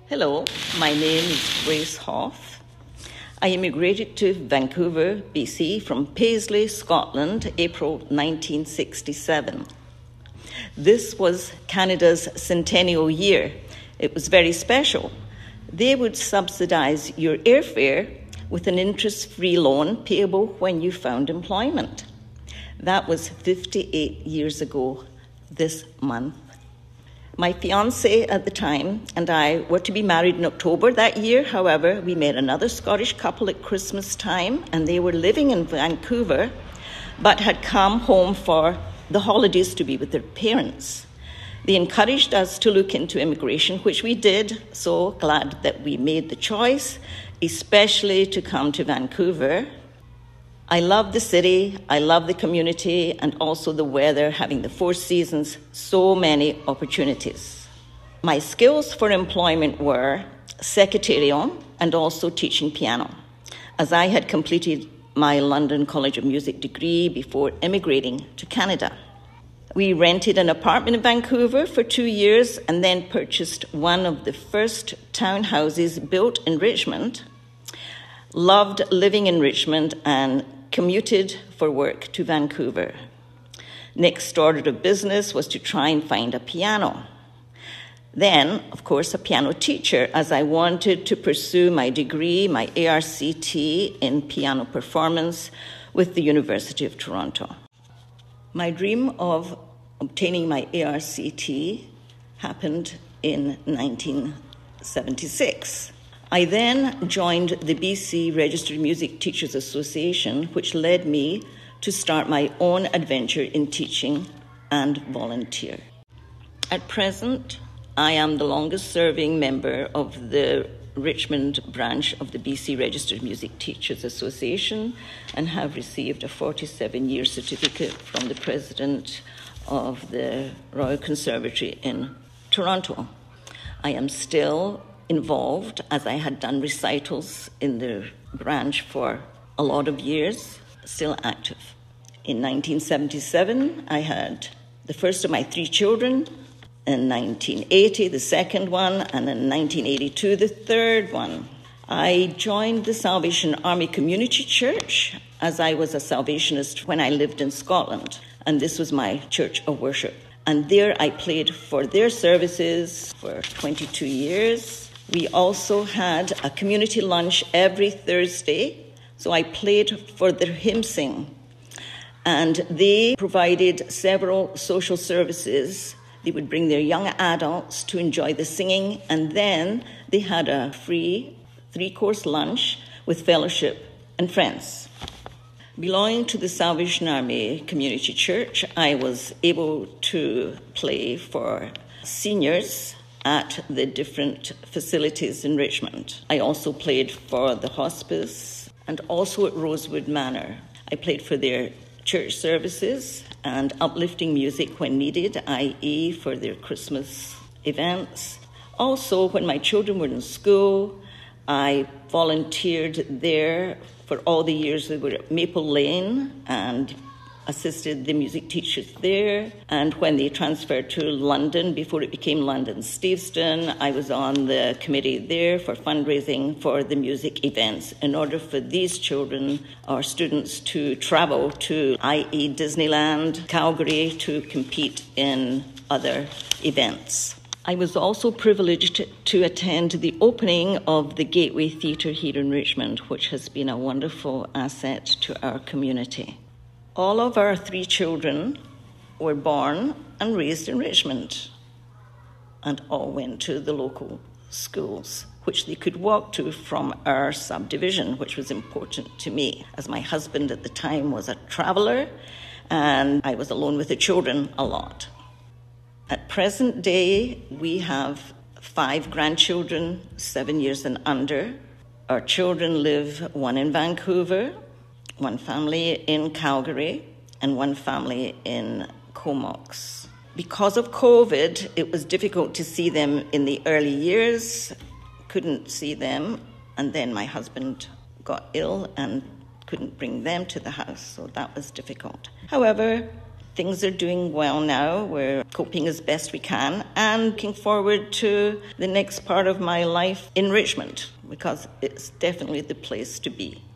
Hello, my name is Grace Hoff. I immigrated to Vancouver, BC from Paisley, Scotland, April 1967. This was Canada's centennial year. It was very special. They would subsidize your airfare with an interest-free loan payable when you found employment. That was 58 years ago this month. My fiancé at the time and I were to be married in October that year. However, we met another Scottish couple at Christmas time, and they were living in Vancouver, but had come home for the holidays to be with their parents. They encouraged us to look into immigration, which we did. So glad that we made the choice, especially to come to Vancouver. I love the city, I love the community, and also the weather, having the 4 seasons, so many opportunities. My skills for employment were secretarial and also teaching piano, as I had completed my London College of Music degree before immigrating to Canada. We rented an apartment in Vancouver for 2 years and then purchased one of the first townhouses built in Richmond. Loved living in Richmond and commuted for work to Vancouver. Next order of business was to try and find a piano. Then, of course, a piano teacher, as I wanted to pursue my degree, my ARCT in piano performance with the University of Toronto. My dream of obtaining my ARCT happened in 1976. I then joined the BC Registered Music Teachers Association, which led me to start my own adventure in teaching and volunteer. At present, I am the longest-serving member of the Richmond branch of the BC Registered Music Teachers Association and have received a 47-year certificate from the President of the Royal Conservatory in Toronto. I am still involved, as I had done recitals in the branch for a lot of years, still active. In 1977, I had the first of my 3 children. In 1980, the second one, and in 1982, the third one. I joined the Salvation Army Community Church as I was a Salvationist when I lived in Scotland, and this was my church of worship. And there I played for their services for 22 years. We also had a community lunch every Thursday, so I played for their hymn sing. And they provided several social services. They would bring their young adults to enjoy the singing, and then they had a free 3-course lunch with fellowship and friends. Belonging to the Salvation Army Community Church, I was able to play for seniors at the different facilities in Richmond. I also played for the hospice and also at Rosewood Manor. I played for their church services and uplifting music when needed, i.e. for their Christmas events. Also, when my children were in school, I volunteered there for all the years they were at Maple Lane and assisted the music teachers there. And when they transferred to London, before it became London Steveston, I was on the committee there for fundraising for the music events in order for these children or students to travel to, i.e. Disneyland, Calgary, to compete in other events. I was also privileged to attend the opening of the Gateway Theatre here in Richmond, which has been a wonderful asset to our community. All of our 3 children were born and raised in Richmond and all went to the local schools, which they could walk to from our subdivision, which was important to me, as my husband at the time was a traveller and I was alone with the children a lot. At present day, we have 5 grandchildren, 7 years and under. Our children live, one in Vancouver, one family in Calgary, and one family in Comox. Because of COVID, it was difficult to see them in the early years, couldn't see them, and then my husband got ill and couldn't bring them to the house, so that was difficult. However, things are doing well now. We're coping as best we can and looking forward to the next part of my life in Richmond, because it's definitely the place to be.